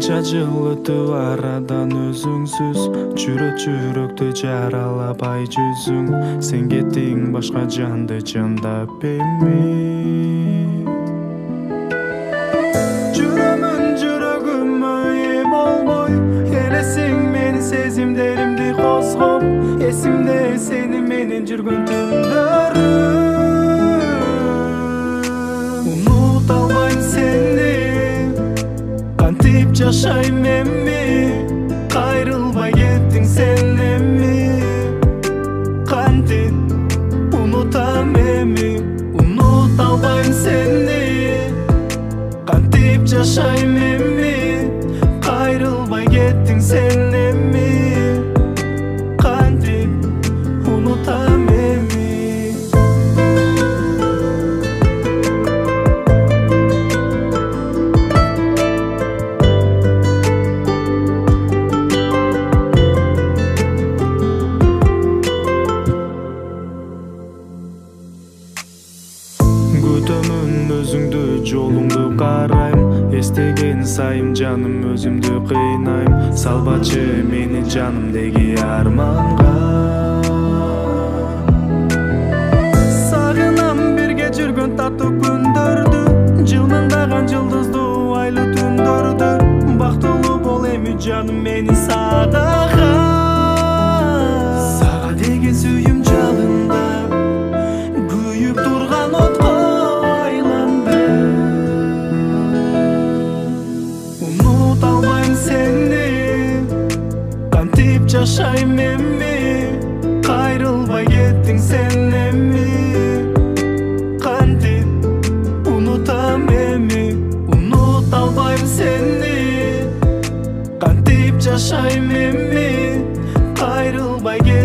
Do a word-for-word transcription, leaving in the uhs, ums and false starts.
Канча жыл өтүп арадан өзүңсүз жүрөк жүрөктү жаралабай жүзүң. Сен кеттиң башка жанды жандап эми. Жүрөмүн жүрөгүмө ээ болбой, элесиң менин сезимдеримди козгоп. Эсимде сени менен жүргөн түндөрүм. Унута албайм сени, кантип жашайм эми, кайрылбай кеттиң сен эми. Кантип унутам эми, унута албайм сени, кантип жашайм эми, кайрылбай кеттиң сен эми. Кантип унутам эми. Күтөмүн өзүңдү, жолуңду карайм. Эстеген сайым жаным өзүмдү кыйнайм. Салбачы мени жанымдеги арманга. Сагынам бирге жүргөн таттуу күндөрдү, жылмыңдаган жылдыздуу айлуу түндөрдү. Бактылуу бол эми жаным мени сагага. Сага деген сүйүм жалында күйүп турган отко айланды. Унута албайм сени, кантип жашайм эми, кайрылбай кеттиң сен эми. Кантип унутам эми, унута албайм сени, кантип жашайм эми, кайрылбай кеттиң.